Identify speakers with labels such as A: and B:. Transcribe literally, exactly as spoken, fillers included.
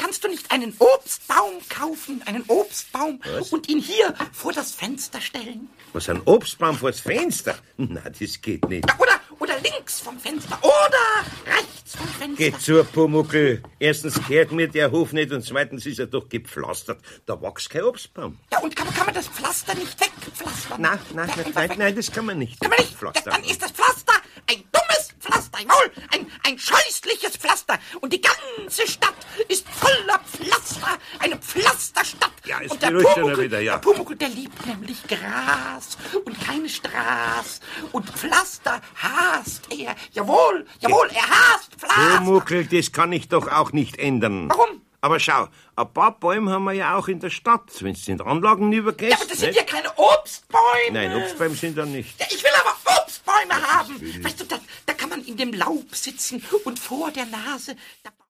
A: kannst du nicht einen Obstbaum kaufen, einen Obstbaum,
B: Was?
A: und ihn hier vor das Fenster stellen?
B: Was, ein Obstbaum vors Fenster? Na, das geht nicht.
A: Ja, oder, oder links vom Fenster oder rechts vom Fenster.
B: Geht zur Pumuckl. Erstens gehört mir der Hof nicht und zweitens ist er doch gepflastert. Da wächst kein Obstbaum.
A: Ja, und kann, kann man das Pflaster nicht wegpflastern?
B: Nein, nein,
A: Ja,
B: nein,
A: einfach
B: nein,
A: weg.
B: nein, das kann man nicht.
A: Kann man nicht? Ja,
B: Pflastern.
A: dann ist das Pflaster ein dummes Pflaster, jawohl, ein, ein scheußliches Pflaster. Und die ganze Stadt ist voller Pflaster, eine Pflasterstadt.
B: Ja, es
A: und der
B: beruhigt dann
A: Pumuckl,
B: wieder, ja.
A: Der Pumuckl, der liebt nämlich Gras und keine Straße. Und Pflaster hasst er. Jawohl, jawohl, er hasst Pflaster.
B: Pumuckl, das kann ich doch auch nicht ändern.
A: Warum?
B: Aber schau, ein paar Bäume haben wir ja auch in der Stadt, wenn du in die Anlagen übergehst.
A: Ja, aber das sind
B: nicht?
A: ja keine Obstbäume.
B: Nein, Obstbäume sind da nicht.
A: Ja, ich will aber Obstbäume haben. Weißt du, da, da kann man in dem Laub sitzen und vor der Nase... Da